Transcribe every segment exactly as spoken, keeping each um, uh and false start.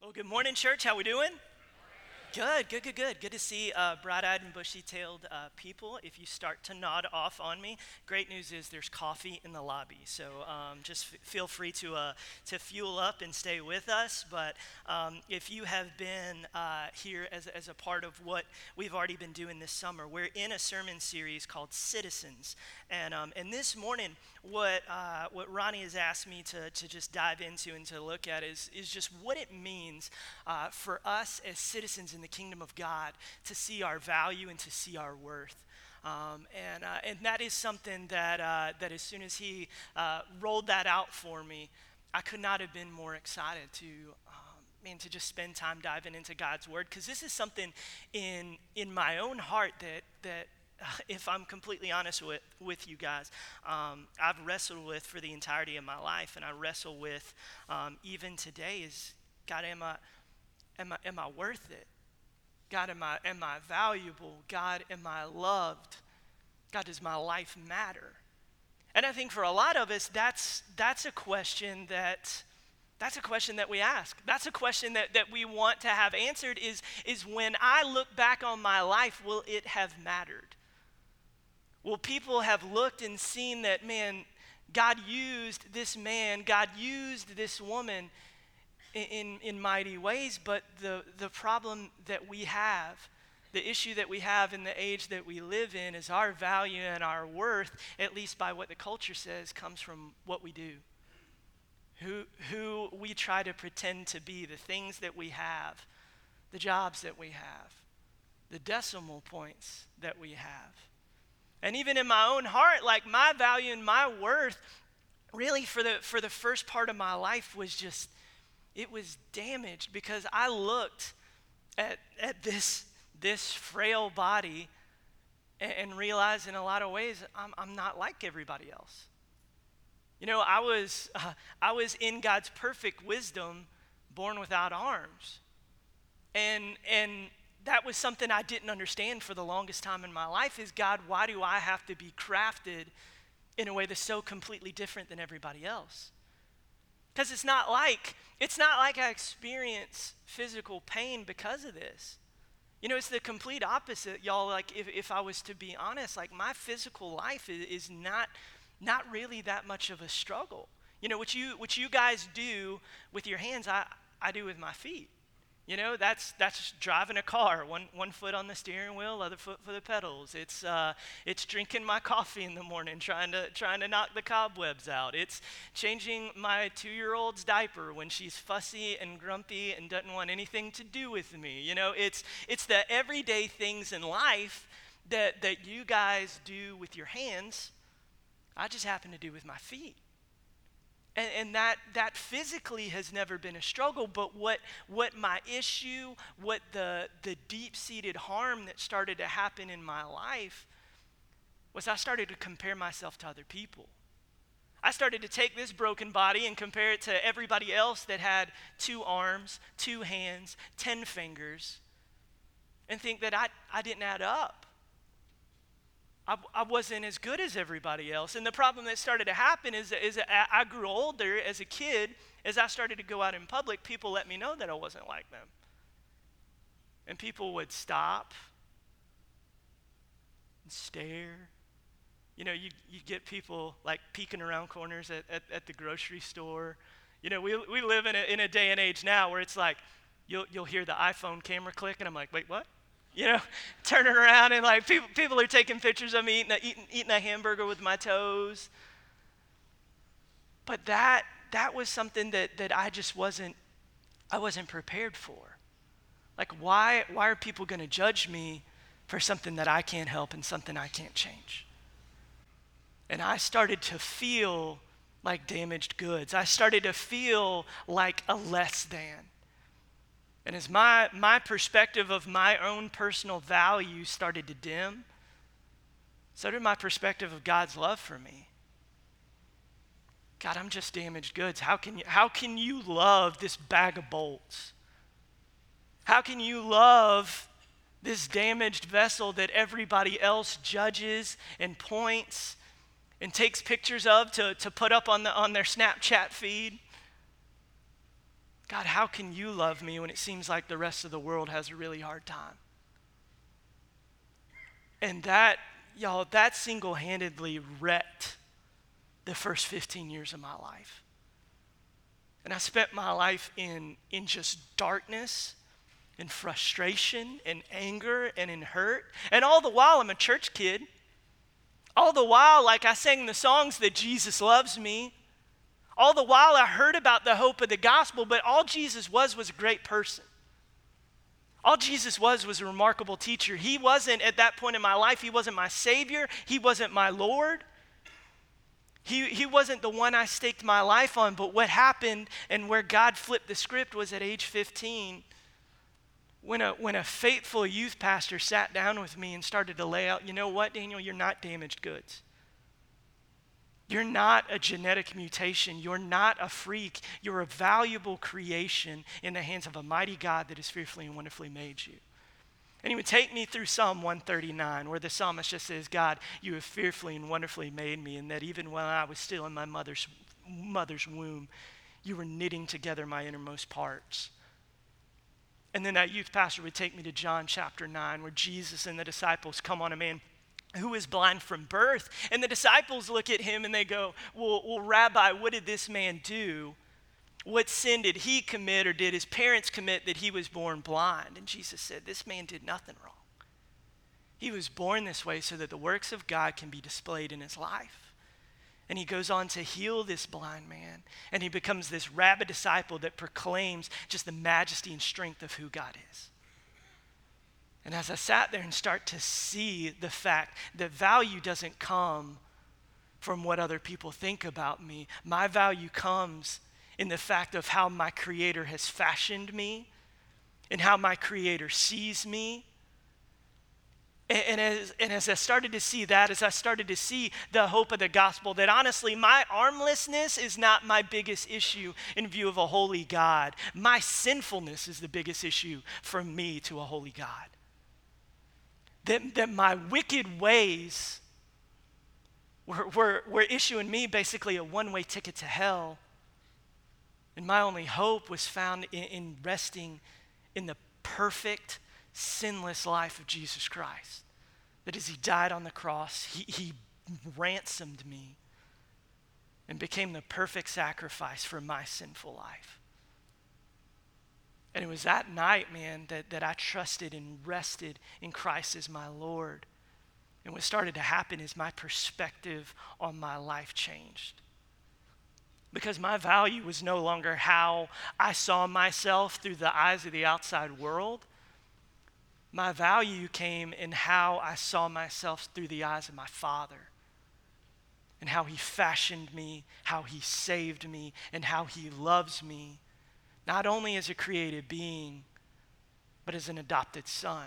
Well, good morning, church. How we doing? Good, good, good, good. Good to see uh, bright-eyed and bushy-tailed uh, people. If you start to nod off on me, great news is there's coffee in the lobby. So um, just f- feel free to uh, to fuel up and stay with us. But um, if you have been uh, here as, as a part of what we've already been doing this summer, we're in a sermon series called Citizens. And um, and this morning, what uh, what Ronnie has asked me to to just dive into and to look at is is just what it means uh, for us as citizens in the kingdom of God to see our value and to see our worth. Um, and uh, and that is something that uh, that as soon as he uh, rolled that out for me, I could not have been more excited to um, man to just spend time diving into God's word, because this is something in in my own heart that that. If I'm completely honest with, with you guys, um, I've wrestled with for the entirety of my life, and I wrestle with um, even today is, God, am I, am I, am I worth it? God, am I, am I valuable? God, am I loved? God, does my life matter? And I think for a lot of us, that's that's a question that that's a question that we ask. That's a question that, that we want to have answered is, is when I look back on my life, will it have mattered? Will people have looked and seen that, man, God used this man, God used this woman in, in, in mighty ways, but the, the problem that we have, the issue that we have in the age that we live in is our value and our worth, at least by what the culture says, comes from what we do. Who, who we try to pretend to be, the things that we have, the jobs that we have, the decimal points that we have. And even in my own heart, like my value and my worth, really for the for the first part of my life was just, it was damaged because I looked at at this this frail body and, and realized in a lot of ways I'm I'm not like everybody else. You know, I was uh, I was in God's perfect wisdom, born without arms, and and. That was something I didn't understand for the longest time in my life is, God, why do I have to be crafted in a way that's so completely different than everybody else? Because it's not like, it's not like I experience physical pain because of this. You know, it's the complete opposite, y'all. Like if, if I was to be honest, like my physical life is, is not, not really that much of a struggle. You know, what you, what you guys do with your hands, I, I do with my feet. You know, that's that's driving a car, one one foot on the steering wheel, other foot for the pedals. It's uh, it's drinking my coffee in the morning, trying to trying to knock the cobwebs out. It's changing my two-year-old's diaper when she's fussy and grumpy and doesn't want anything to do with me. You know, it's it's the everyday things in life that that you guys do with your hands. I just happen to do with my feet. And, and that that physically has never been a struggle, but what what my issue, what the the deep-seated harm that started to happen in my life was I started to compare myself to other people. I started to take this broken body and compare it to everybody else that had two arms, two hands, ten fingers, and think that I, I didn't add up. I, I wasn't as good as everybody else. And the problem that started to happen is, is that I grew older as a kid. As I started to go out in public, people let me know that I wasn't like them. And people would stop and stare. You know, you, you get people like peeking around corners at, at, at the grocery store. You know, we we live in a, in a day and age now where it's like, you'll you'll hear the iPhone camera click, and I'm like, wait, what? You know, turning around and like people people are taking pictures of me eating a, eating, eating a hamburger with my toes. But that that was something that that I just wasn't I wasn't prepared for. Like why why are people going to judge me for something that I can't help and something I can't change? And I started to feel like damaged goods. I started to feel like a less than. And as my, my perspective of my own personal value started to dim, so did my perspective of God's love for me. God, I'm just damaged goods. How can you, how can you love this bag of bolts? How can you love this damaged vessel that everybody else judges and points and takes pictures of to, to put up on, the, on their Snapchat feed? God, how can you love me when it seems like the rest of the world has a really hard time? And that, y'all, that single-handedly wrecked the first fifteen years of my life. And I spent my life in, in just darkness and frustration and anger and in hurt. And all the while, I'm a church kid. All the while, like I sang the songs that Jesus loves me. All the while, I heard about the hope of the gospel, but all Jesus was was a great person. All Jesus was was a remarkable teacher. He wasn't, at that point in my life, he wasn't my Savior. He wasn't my Lord. He, he wasn't the one I staked my life on, but what happened and where God flipped the script was at age fifteen, when a, when a faithful youth pastor sat down with me and started to lay out, you know what, Daniel, you're not damaged goods. You're not a genetic mutation. You're not a freak. You're a valuable creation in the hands of a mighty God that has fearfully and wonderfully made you. And he would take me through Psalm one thirty-nine, where the psalmist just says, God, you have fearfully and wonderfully made me, and that even when I was still in my mother's, mother's womb, you were knitting together my innermost parts. And then that youth pastor would take me to John chapter nine, where Jesus and the disciples come on a man who is blind from birth. And the disciples look at him and they go, well, well, Rabbi, what did this man do? What sin did he commit, or did his parents commit, that he was born blind? And Jesus said, this man did nothing wrong. He was born this way so that the works of God can be displayed in his life. And he goes on to heal this blind man. And he becomes this rabid disciple that proclaims just the majesty and strength of who God is. And as I sat there and start to see the fact that value doesn't come from what other people think about me, my value comes in the fact of how my Creator has fashioned me and how my Creator sees me. And, and, as, and as I started to see that, as I started to see the hope of the gospel, that honestly, my armlessness is not my biggest issue in view of a holy God. My sinfulness is the biggest issue from me to a holy God. That, that my wicked ways were, were, were issuing me basically a one-way ticket to hell. And my only hope was found in, in resting in the perfect, sinless life of Jesus Christ. That as he died on the cross, he, he ransomed me and became the perfect sacrifice for my sinful life. And it was that night, man, that, that I trusted and rested in Christ as my Lord. And what started to happen is my perspective on my life changed. Because my value was no longer how I saw myself through the eyes of the outside world. My value came in how I saw myself through the eyes of my Father. And how he fashioned me, how he saved me, and how he loves me. Not only as a created being, but as an adopted son.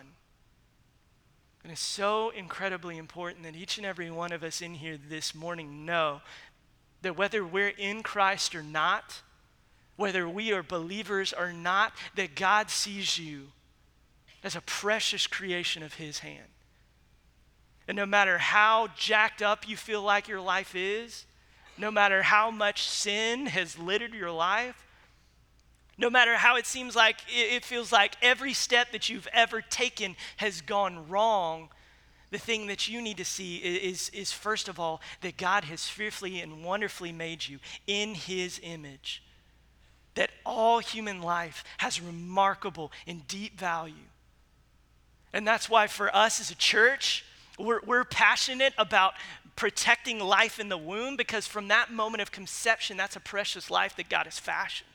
And it's so incredibly important that each and every one of us in here this morning know that whether we're in Christ or not, whether we are believers or not, that God sees you as a precious creation of his hand. And no matter how jacked up you feel like your life is, no matter how much sin has littered your life, no matter how it seems like, it feels like every step that you've ever taken has gone wrong, the thing that you need to see is, is first of all, that God has fearfully and wonderfully made you in his image. That all human life has remarkable and deep value. And that's why for us as a church, we're, we're passionate about protecting life in the womb, because from that moment of conception, that's a precious life that God has fashioned.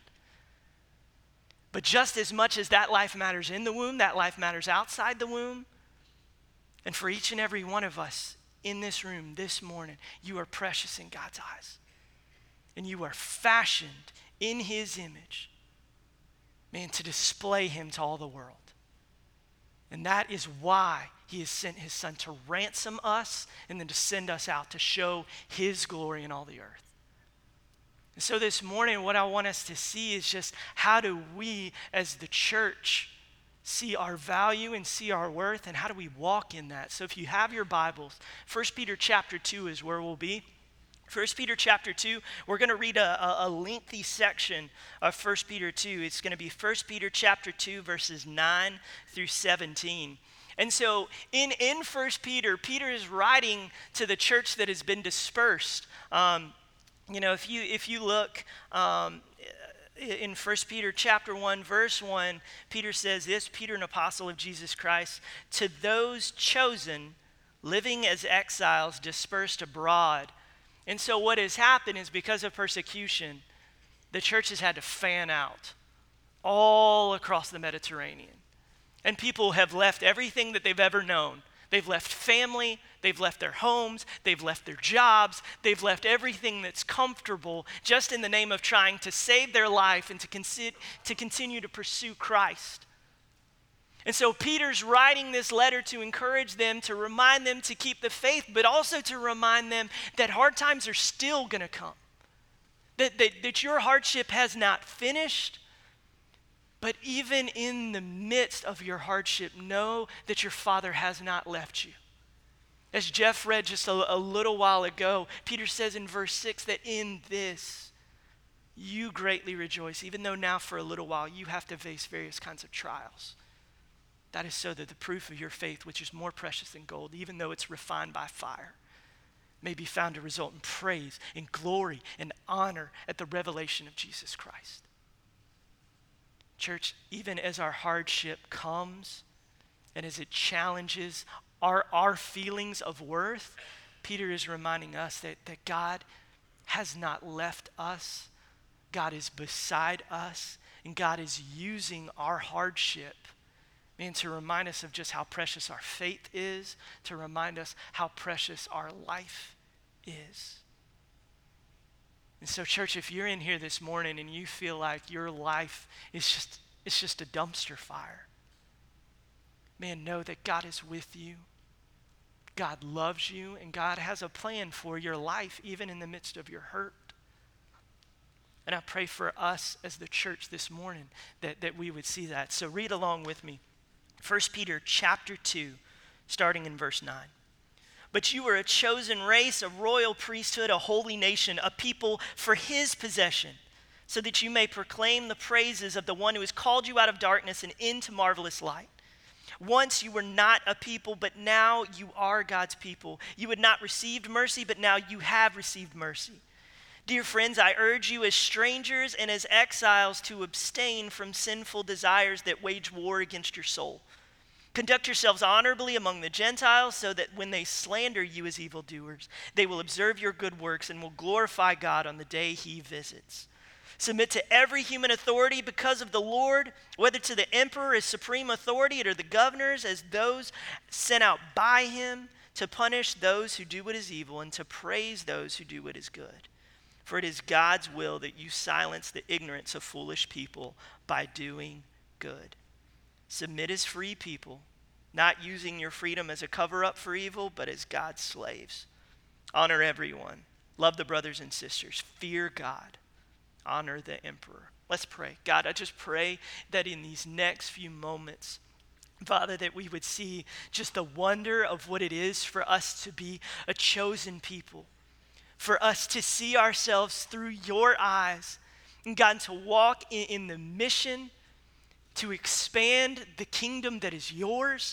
But just as much as that life matters in the womb, that life matters outside the womb. And for each and every one of us in this room this morning, you are precious in God's eyes. And you are fashioned in his image, man, to display him to all the world. And that is why he has sent his son to ransom us and then to send us out to show his glory in all the earth. And so this morning, what I want us to see is just how do we as the church see our value and see our worth, and how do we walk in that? So if you have your Bibles, First Peter chapter two is where we'll be. First Peter chapter two, we're going to read a, a, a lengthy section of First Peter two. It's going to be First Peter chapter two, verses nine through seventeen. And so in, in First Peter, Peter is writing to the church that has been dispersed. Um, you know, if you if you look um, in First Peter chapter one, verse one, Peter says this, Peter, an apostle of Jesus Christ, to those chosen, living as exiles, dispersed abroad. And so what has happened is because of persecution, the church has had to fan out all across the Mediterranean. And people have left everything that they've ever known. They've left family, they've left their homes, they've left their jobs, they've left everything that's comfortable just in the name of trying to save their life and to, consi- to continue to pursue Christ. And so Peter's writing this letter to encourage them, to remind them to keep the faith, but also to remind them that hard times are still going to come. That, that, that your hardship has not finished, but even in the midst of your hardship, know that your Father has not left you. As Jeff read just a, a little while ago, Peter says in verse six that in this you greatly rejoice, even though now for a little while you have to face various kinds of trials. That is so that the proof of your faith, which is more precious than gold, even though it's refined by fire, may be found to result in praise, in glory, and honor at the revelation of Jesus Christ. Church, even as our hardship comes and as it challenges our, our feelings of worth, Peter is reminding us that, that God has not left us. God is beside us, and God is using our hardship and to remind us of just how precious our faith is, to remind us how precious our life is. And so, church, if you're in here this morning and you feel like your life is just, it's just a dumpster fire, man, know that God is with you. God loves you, and God has a plan for your life, even in the midst of your hurt. And I pray for us as the church this morning that, that we would see that. So read along with me. First Peter chapter two, starting in verse nine. But you are a chosen race, a royal priesthood, a holy nation, a people for his possession, so that you may proclaim the praises of the one who has called you out of darkness and into marvelous light. Once you were not a people, but now you are God's people. You had not received mercy, but now you have received mercy. Dear friends, I urge you as strangers and as exiles to abstain from sinful desires that wage war against your soul. Conduct yourselves honorably among the Gentiles, so that when they slander you as evildoers, they will observe your good works and will glorify God on the day he visits. Submit to every human authority because of the Lord, whether to the emperor as supreme authority or the governors as those sent out by him, to punish those who do what is evil and to praise those who do what is good. For it is God's will that you silence the ignorance of foolish people by doing good. Submit as free people, not using your freedom as a cover-up for evil, but as God's slaves. Honor everyone. Love the brothers and sisters. Fear God. Honor the emperor. Let's pray. God, I just pray that in these next few moments, Father, that we would see just the wonder of what it is for us to be a chosen people, for us to see ourselves through your eyes, and God, to walk in, in the mission to expand the kingdom that is yours.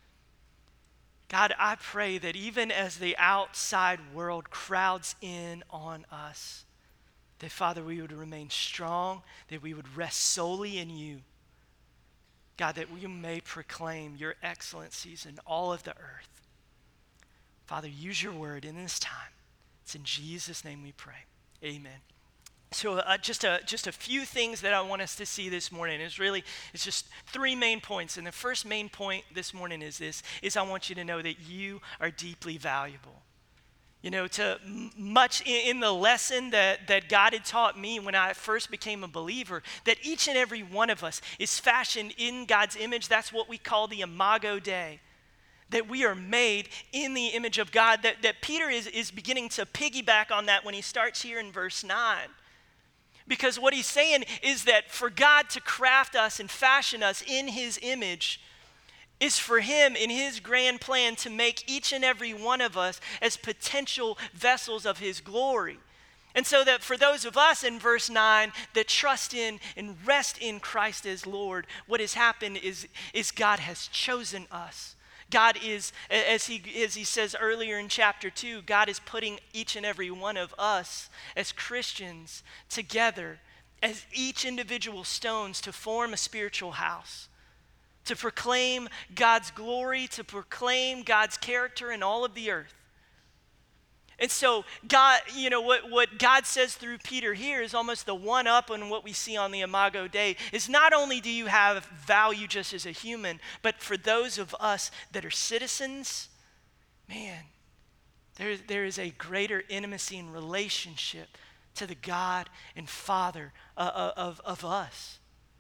God, I pray that even as the outside world crowds in on us, that, Father, we would remain strong, that we would rest solely in you. God, that we may proclaim your excellencies in all of the earth. Father, use your word in this time. It's in Jesus' name we pray. Amen. So uh, just a just a few things that I want us to see this morning. It's really, it's just three main points. And the first main point this morning is this, is I want you to know that you are deeply valuable. You know, to m- much in, in the lesson that, that God had taught me when I first became a believer, that each and every one of us is fashioned in God's image. That's what we call the Imago Dei. That we are made in the image of God. That, that Peter is, is beginning to piggyback on that when he starts here in verse nine. Because what he's saying is that for God to craft us and fashion us in his image, is for him in his grand plan to make each and every one of us as potential vessels of his glory. And so that for those of us in verse nine that trust in and rest in Christ as Lord, what has happened is, is God has chosen us. God is, as he, as he says earlier in chapter two, God is putting each and every one of us as Christians together as each individual stones to form a spiritual house, to proclaim God's glory, to proclaim God's character in all of the earth. And so God, you know, what, what God says through Peter here is almost the one up on what we see on the Imago Dei, is not only do you have value just as a human, but for those of us that are citizens, man, there, there is a greater intimacy and relationship to the God and Father uh, of, of us.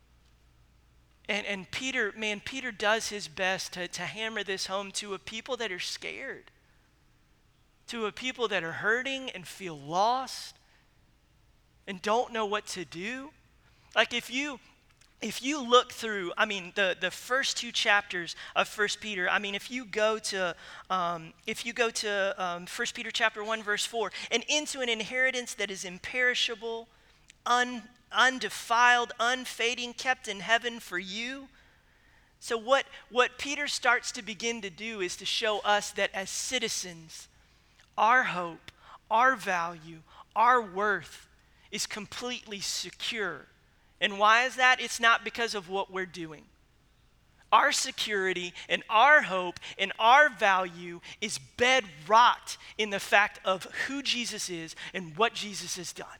And, and Peter, man, Peter does his best to, to hammer this home to a people that are scared, to a people that are hurting and feel lost and don't know what to do. Like if you if you look through, I mean, the, the first two chapters of First Peter, I mean, if you go to um, if you go to um, First Peter chapter one, verse four, and into an inheritance that is imperishable, un, undefiled, unfading, kept in heaven for you. So what, what Peter starts to begin to do is to show us that as citizens, our hope, our value, our worth is completely secure. And why is that? It's not because of what we're doing. Our security and our hope and our value is bedrocked in the fact of who Jesus is and what Jesus has done.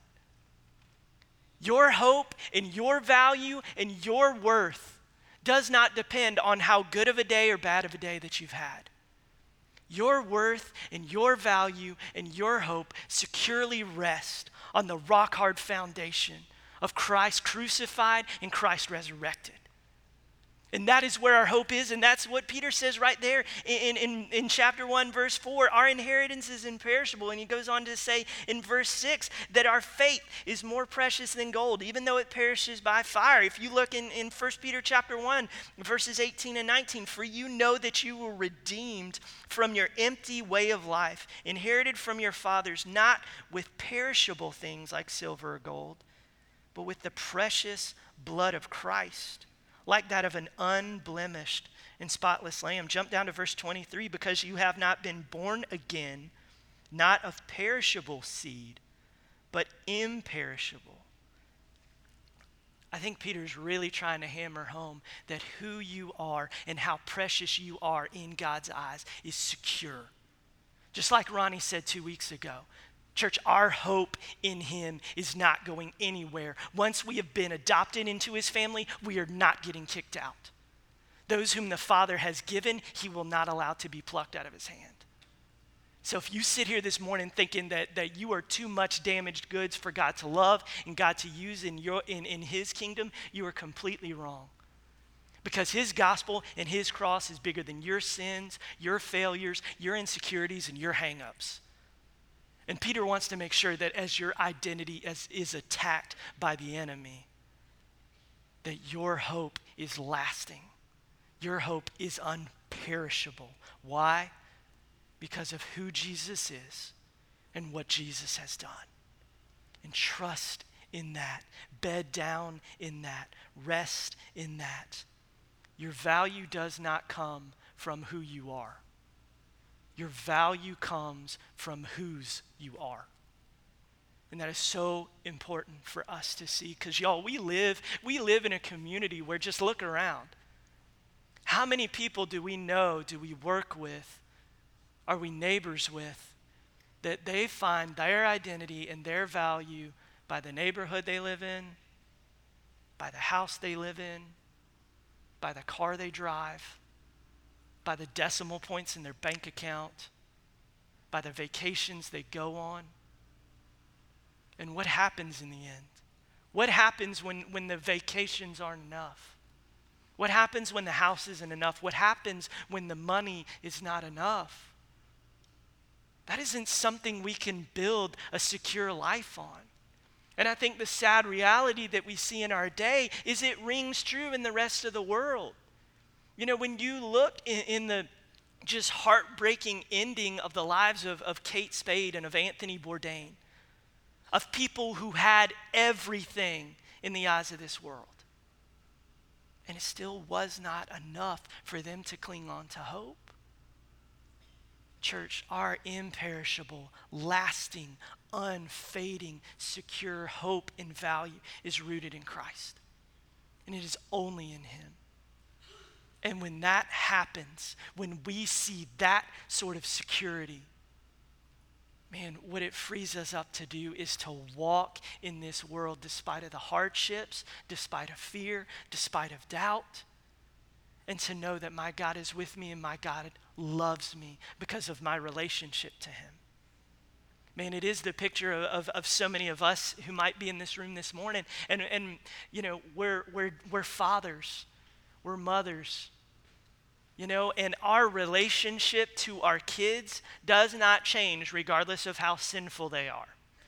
Your hope and your value and your worth does not depend on how good of a day or bad of a day that you've had. Your worth and your value and your hope securely rest on the rock-hard foundation of Christ crucified and Christ resurrected. And that is where our hope is, and that's what Peter says right there in, in, in chapter one, verse four. Our inheritance is imperishable, and he goes on to say in verse six that our faith is more precious than gold, even though it perishes by fire. If you look in, in First Peter chapter one, verses eighteen and nineteen, for you know that you were redeemed from your empty way of life, inherited from your fathers, not with perishable things like silver or gold, but with the precious blood of Christ, like that of an unblemished and spotless lamb. Jump down to verse twenty-three, because you have not been born again, not of perishable seed, but imperishable. I think Peter's really trying to hammer home that who you are and how precious you are in God's eyes is secure. Just like Ronnie said two weeks ago, church, our hope in him is not going anywhere. Once we have been adopted into his family, we are not getting kicked out. Those whom the Father has given, he will not allow to be plucked out of his hand. So if you sit here this morning thinking that, that you are too much damaged goods for God to love and God to use in, your, in, in his kingdom, you are completely wrong. Because his gospel and his cross is bigger than your sins, your failures, your insecurities, and your hang-ups. And Peter wants to make sure that as your identity as, is attacked by the enemy, that your hope is lasting. Your hope is unperishable. Why? Because of who Jesus is and what Jesus has done. And trust in that. Bed down in that. Rest in that. Your value does not come from who you are. Your value comes from whose you are. And that is so important for us to see, because y'all, we live, we live in a community where, just look around. How many people do we know, do we work with, are we neighbors with, that they find their identity and their value by the neighborhood they live in, by the house they live in, by the car they drive, by the decimal points in their bank account, by the vacations they go on? And what happens in the end? What happens when, when the vacations aren't enough? What happens when the house isn't enough? What happens when the money is not enough? That isn't something we can build a secure life on. And I think the sad reality that we see in our day is it rings true in the rest of the world. You know, when you look in, in the just heartbreaking ending of the lives of, of Kate Spade and of Anthony Bourdain, of people who had everything in the eyes of this world, and it still was not enough for them to cling on to hope. Church, our imperishable, lasting, unfading, secure hope and value is rooted in Christ. And it is only in him. And when that happens, when we see that sort of security, man, what it frees us up to do is to walk in this world despite of the hardships, despite of fear, despite of doubt, and to know that my God is with me and my God loves me because of my relationship to him. Man, it is the picture of, of, of so many of us who might be in this room this morning. And, and you know, we're, we're, we're fathers, we're mothers, you know, and our relationship to our kids does not change regardless of how sinful they are.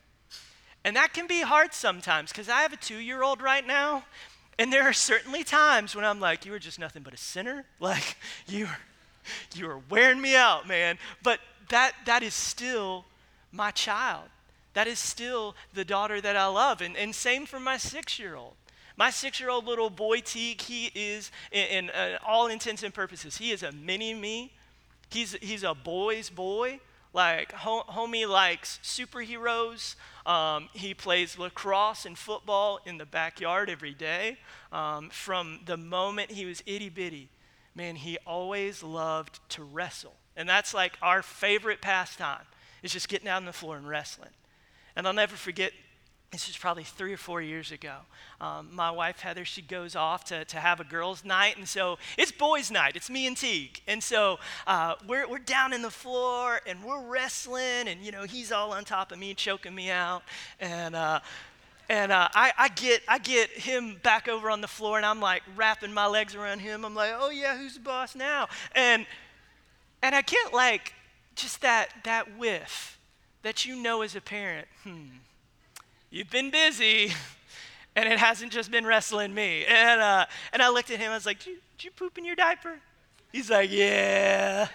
And that can be hard sometimes, because I have a two-year-old right now, and there are certainly times when I'm like, you are just nothing but a sinner. Like, you are, you are wearing me out, man. But that that is still my child. That is still the daughter that I love. And, and same for my six-year-old. My six-year-old little boy, Teague, he is, in, in uh, all intents and purposes, he is a mini-me. He's, he's a boy's boy. Like, ho- homie likes superheroes. Um, he plays lacrosse and football in the backyard every day. Um, from the moment he was itty-bitty, man, he always loved to wrestle. And that's like our favorite pastime, is just getting out on the floor and wrestling. And I'll never forget, this was probably three or four years ago. Um, my wife, Heather, she goes off to, to have a girls' night. And so it's boys' night. It's me and Teague. And so uh, we're, we're down in the floor, and we're wrestling. And, you know, he's all on top of me, choking me out. And uh, and uh, I, I, get, I get him back over on the floor, and I'm, like, wrapping my legs around him. I'm like, oh, yeah, who's the boss now? And and I get, like, just that that whiff that you know as a parent, hmm, you've been busy, and it hasn't just been wrestling me. And uh, and I looked at him, I was like, did you, did you poop in your diaper? He's like, yeah.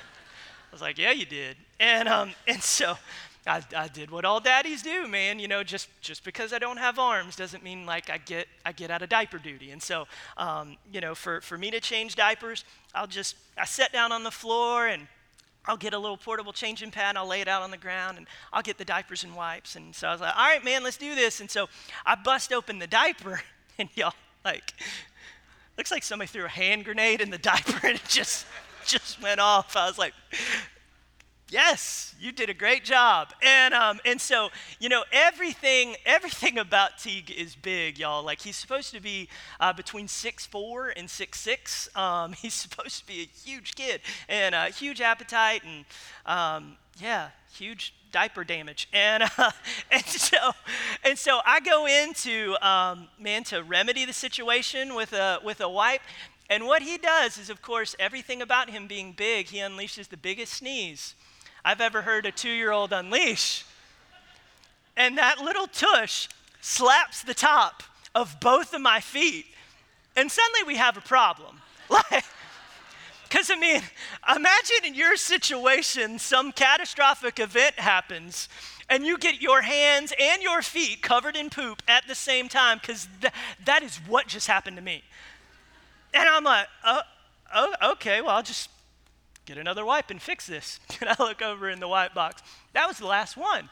I was like, yeah, you did. And um, and so I, I did what all daddies do, man. You know, just just because I don't have arms doesn't mean like I get I get out of diaper duty. And so, um, you know, for, for me to change diapers, I'll just, I sat down on the floor, and I'll get a little portable changing pad, and I'll lay it out on the ground, and I'll get the diapers and wipes. And so I was like, all right, man, let's do this. And so I bust open the diaper, and y'all, like, looks like somebody threw a hand grenade in the diaper, and it just, just went off. I was like, yes, you did a great job. And um, and so, you know, everything everything about Teague is big, y'all. Like, he's supposed to be uh, between six foot four and six foot six. Um, he's supposed to be a huge kid, and a uh, huge appetite, and um, yeah, huge diaper damage. And uh, and so and so I go into um, man to remedy the situation with a with a wipe. And what he does is, of course, everything about him being big, he unleashes the biggest sneeze I've ever heard a two-year-old unleash. And that little tush slaps the top of both of my feet. And suddenly we have a problem. Like, because, I mean, imagine in your situation, some catastrophic event happens, and you get your hands and your feet covered in poop at the same time, because th- that is what just happened to me. And I'm like, oh, oh, okay, well, I'll just get another wipe and fix this. And I look over in the wipe box. That was the last one.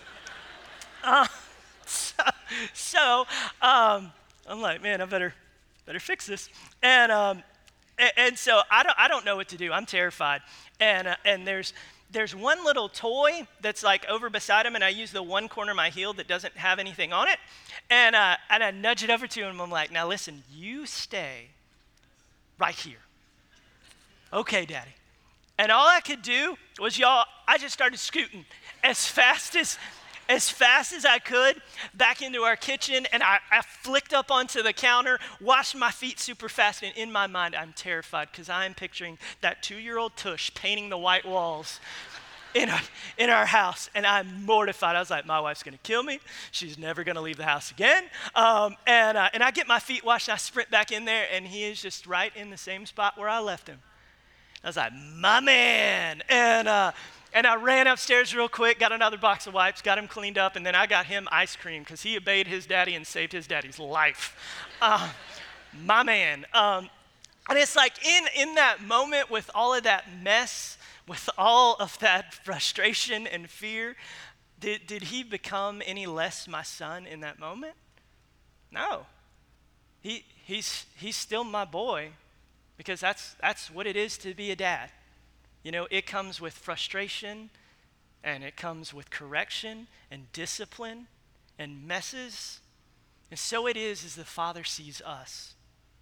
uh, so so um, I'm like, man, I better better fix this. And um, and, and so I don't I don't know what to do. I'm terrified. And uh, and there's there's one little toy that's like over beside him, and I use the one corner of my heel that doesn't have anything on it. And uh, and I nudge it over to him. I'm like, now listen, you stay right here. Okay, Daddy. And all I could do was, y'all, I just started scooting as fast as as fast as I could back into our kitchen, and I, I flicked up onto the counter, washed my feet super fast, and in my mind, I'm terrified because I'm picturing that two-year-old tush painting the white walls in our, in our house, and I'm mortified. I was like, my wife's gonna kill me. She's never gonna leave the house again. Um, and, uh, and I get my feet washed, and I sprint back in there, and he is just right in the same spot where I left him. I was like, my man. And, uh, and I ran upstairs real quick, got another box of wipes, got him cleaned up, and then I got him ice cream because he obeyed his daddy and saved his daddy's life. Uh, my man. Um, and it's like in, in that moment with all of that mess, with all of that frustration and fear, did, did he become any less my son in that moment? No. He, he's, he's still my boy because that's, that's what it is to be a dad. You know, it comes with frustration, and it comes with correction and discipline and messes. And so it is as the Father sees us.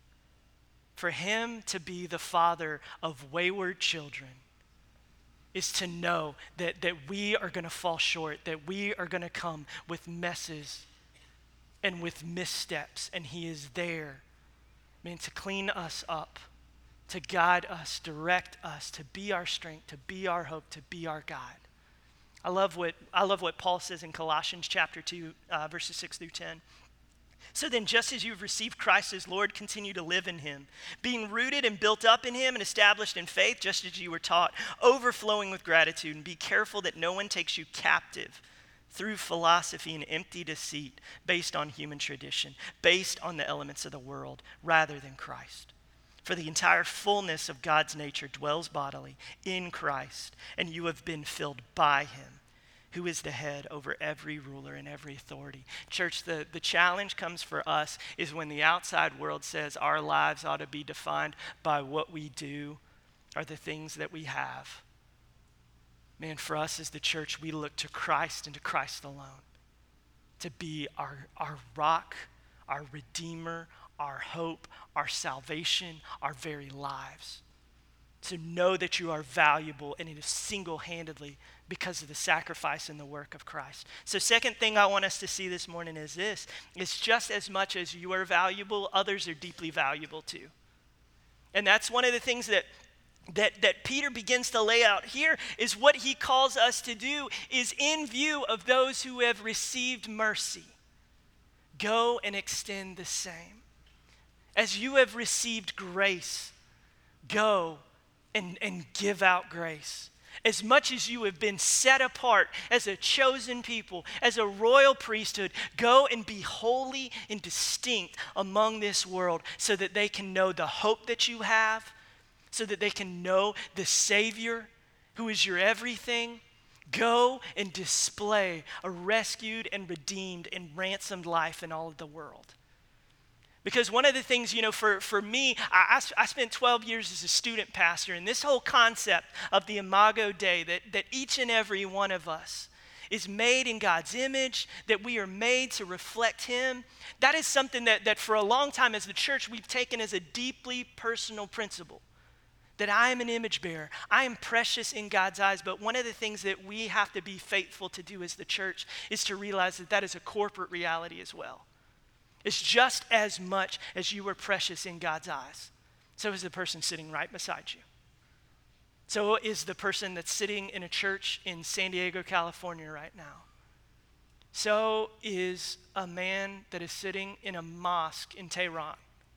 For him to be the father of wayward children is to know that, that we are going to fall short, that we are going to come with messes and with missteps, and he is there, man, to clean us up, to guide us, direct us, to be our strength, to be our hope, to be our God. I love what I love what Paul says in Colossians chapter two, uh, verses six through ten. So then, just as you've received Christ as Lord, continue to live in him, being rooted and built up in him and established in faith, just as you were taught, overflowing with gratitude, and be careful that no one takes you captive through philosophy and empty deceit based on human tradition, based on the elements of the world, rather than Christ. For the entire fullness of God's nature dwells bodily in Christ, and you have been filled by him, who is the head over every ruler and every authority. Church, the, the challenge comes for us is when the outside world says our lives ought to be defined by what we do or the things that we have. Man, for us as the church, we look to Christ and to Christ alone to be our, our rock, our redeemer, our hope, our salvation, our very lives. To know that you are valuable, and it is single-handedly because of the sacrifice and the work of Christ. So second thing I want us to see this morning is this. It's just as much as you are valuable, others are deeply valuable too. And that's one of the things that that that Peter begins to lay out here is what he calls us to do is in view of those who have received mercy. Go and extend the same. As you have received grace, go and, and give out grace. As much as you have been set apart as a chosen people, as a royal priesthood, go and be holy and distinct among this world so that they can know the hope that you have, so that they can know the Savior who is your everything. Go and display a rescued and redeemed and ransomed life in all of the world. Because one of the things, you know, for, for me, I, I, I spent twelve years as a student pastor, and this whole concept of the Imago Dei, that, that each and every one of us is made in God's image, that we are made to reflect him, that is something that, that for a long time as the church we've taken as a deeply personal principle. That I am an image bearer. I am precious in God's eyes, but one of the things that we have to be faithful to do as the church is to realize that that is a corporate reality as well. It's just as much as you are precious in God's eyes. So is the person sitting right beside you. So is the person that's sitting in a church in San Diego, California right now. So is a man that is sitting in a mosque in Tehran.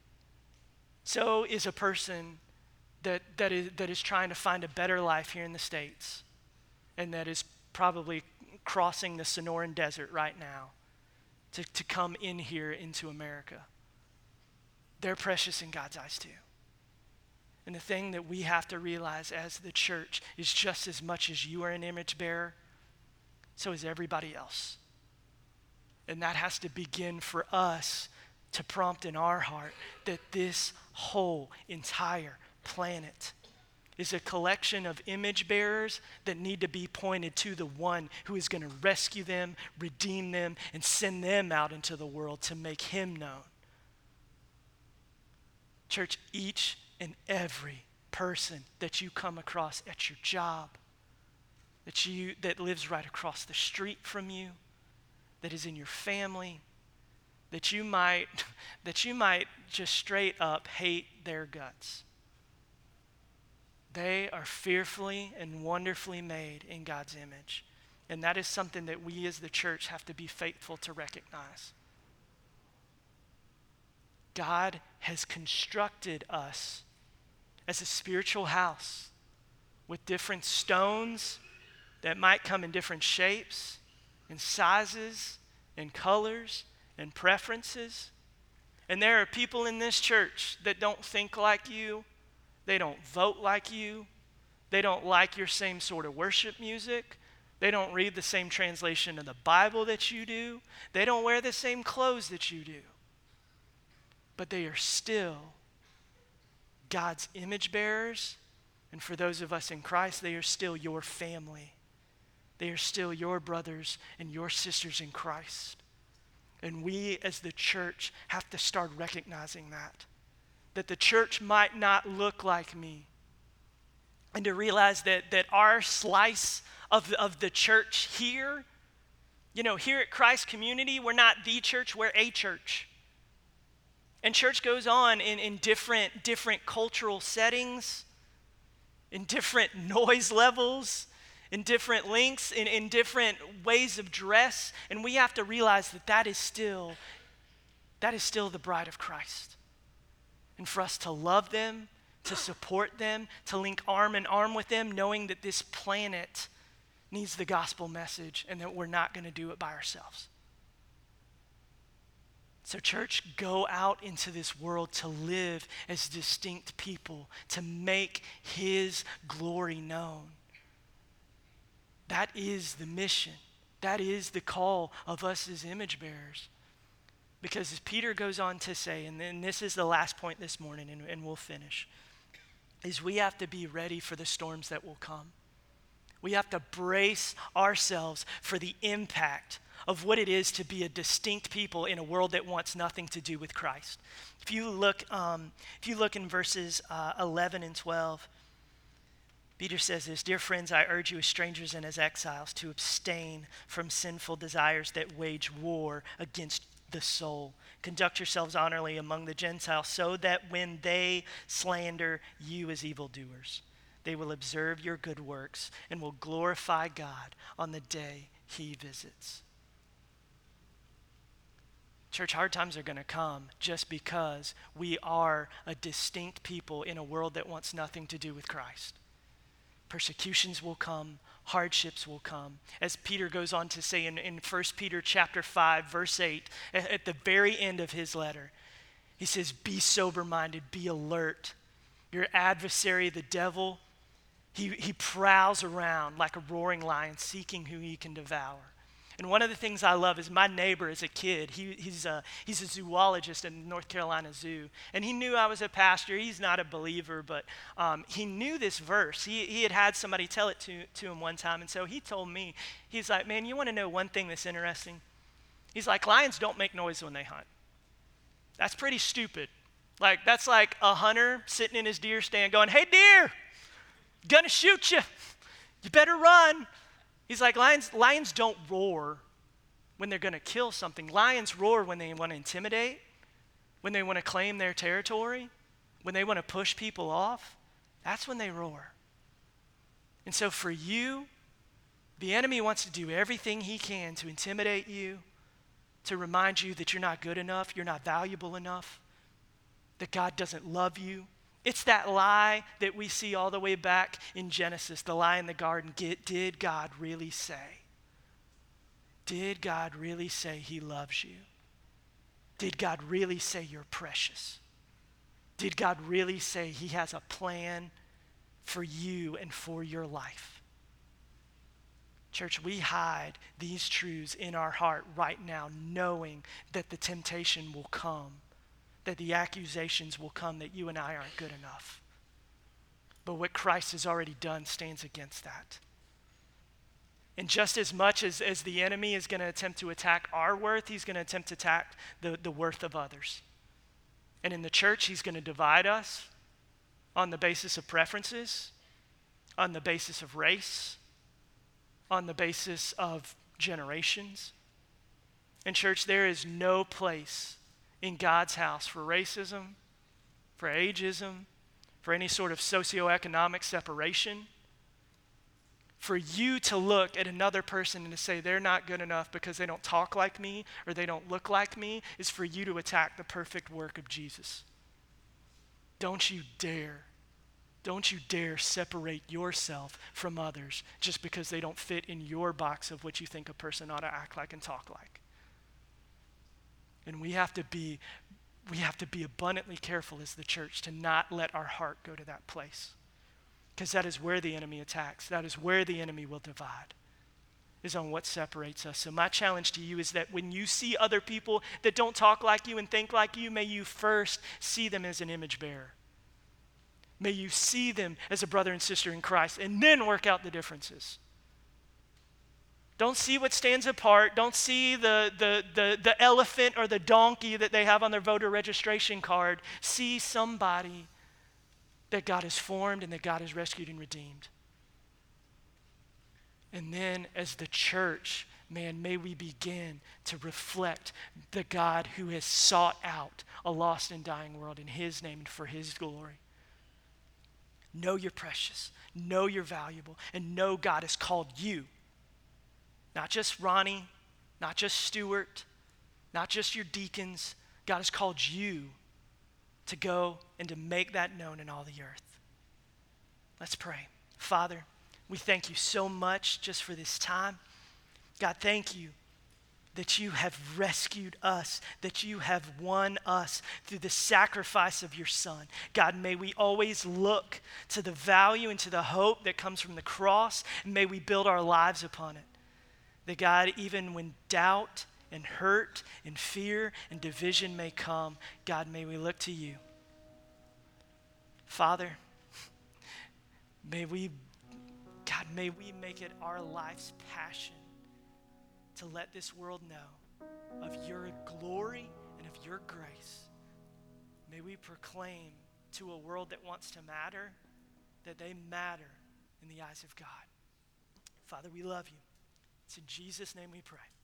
So is a person that, that, is, that is trying to find a better life here in the States and that is probably crossing the Sonoran Desert right now to, to come in here into America. They're precious in God's eyes too. And the thing that we have to realize as the church is just as much as you are an image bearer, so is everybody else. And that has to begin for us to prompt in our heart that this whole entire planet is a collection of image bearers that need to be pointed to the one who is going to rescue them, redeem them, and send them out into the world to make him known. Church, each and every person that you come across at your job, that you that lives right across the street from you, that is in your family, that you might that you might just straight up hate their guts. They are fearfully and wonderfully made in God's image. And that is something that we as the church have to be faithful to recognize. God has constructed us as a spiritual house with different stones that might come in different shapes and sizes and colors and preferences. And there are people in this church that don't think like you. They don't vote like you. They don't like your same sort of worship music. They don't read the same translation of the Bible that you do. They don't wear the same clothes that you do. But they are still God's image bearers. And for those of us in Christ, they are still your family. They are still your brothers and your sisters in Christ. And we as the church have to start recognizing that. That the church might not look like me. And to realize that, that our slice of, of the church here, you know, here at Christ Community, we're not the church, we're a church. And church goes on in, in different, different cultural settings, in different noise levels, in different lengths, in, in different ways of dress. And we have to realize that that is still, that is still the bride of Christ. And for us to love them, to support them, to link arm in arm with them, knowing that this planet needs the gospel message and that we're not going to do it by ourselves. So church, go out into this world to live as distinct people, to make his glory known. That is the mission. That is the call of us as image bearers. Because as Peter goes on to say, and then this is the last point this morning, and, and we'll finish, is we have to be ready for the storms that will come. We have to brace ourselves for the impact of what it is to be a distinct people in a world that wants nothing to do with Christ. If you look, um, if you look in verses uh, eleven and twelve, Peter says this, "Dear friends, I urge you as strangers and as exiles to abstain from sinful desires that wage war against the soul. Conduct yourselves honorably among the Gentiles so that when they slander you as evildoers, they will observe your good works and will glorify God on the day he visits." Church, hard times are going to come just because we are a distinct people in a world that wants nothing to do with Christ. Persecutions will come, hardships will come. As Peter goes on to say in, in First Peter chapter five, verse eight, at, at the very end of his letter, he says, "Be sober-minded, be alert. Your adversary, the devil, he, he prowls around like a roaring lion seeking who he can devour." And one of the things I love is my neighbor as a kid, he, he's, a, he's a zoologist in North Carolina Zoo. And he knew I was a pastor. He's not a believer, but um, he knew this verse. He, he had had somebody tell it to, to him one time. And so he told me, he's like, "Man, you want to know one thing that's interesting?" He's like, "Lions don't make noise when they hunt. That's pretty stupid. Like, that's like a hunter sitting in his deer stand going, 'Hey, deer, gonna shoot you. You better run.'" He's like, lions, lions don't roar when they're going to kill something. Lions roar when they want to intimidate, when they want to claim their territory, when they want to push people off. That's when they roar. And so for you, the enemy wants to do everything he can to intimidate you, to remind you that you're not good enough, you're not valuable enough, that God doesn't love you. It's that lie that we see all the way back in Genesis, the lie in the garden. Get, did God really say? Did God really say he loves you? Did God really say you're precious? Did God really say he has a plan for you and for your life? Church, we hide these truths in our heart right now, knowing that the temptation will come, that the accusations will come that you and I aren't good enough. But what Christ has already done stands against that. And just as much as, as the enemy is going to attempt to attack our worth, he's going to attempt to attack the, the worth of others. And in the church, he's going to divide us on the basis of preferences, on the basis of race, on the basis of generations. And church, there is no place in God's house for racism, for ageism, for any sort of socioeconomic separation. For you to look at another person and to say they're not good enough because they don't talk like me or they don't look like me is for you to attack the perfect work of Jesus. Don't you dare, don't you dare separate yourself from others just because they don't fit in your box of what you think a person ought to act like and talk like. And we have to be, we have to be abundantly careful as the church to not let our heart go to that place. Because that is where the enemy attacks. That is where the enemy will divide, is on what separates us. So my challenge to you is that when you see other people that don't talk like you and think like you, may you first see them as an image bearer. May you see them as a brother and sister in Christ, and then work out the differences. Don't see what stands apart. Don't see the, the, the, the elephant or the donkey that they have on their voter registration card. See somebody that God has formed and that God has rescued and redeemed. And then as the church, man, may we begin to reflect the God who has sought out a lost and dying world in his name and for his glory. Know you're precious, know you're valuable, and know God has called you. Not just Ronnie, not just Stuart, not just your deacons. God has called you to go and to make that known in all the earth. Let's pray. Father, we thank you so much just for this time. God, thank you that you have rescued us, that you have won us through the sacrifice of your Son. God, may we always look to the value and to the hope that comes from the cross, and may we build our lives upon it. That God, even when doubt and hurt and fear and division may come, God, may we look to you. Father, may we, God, may we make it our life's passion to let this world know of your glory and of your grace. May we proclaim to a world that wants to matter that they matter in the eyes of God. Father, we love you. It's in Jesus' name we pray.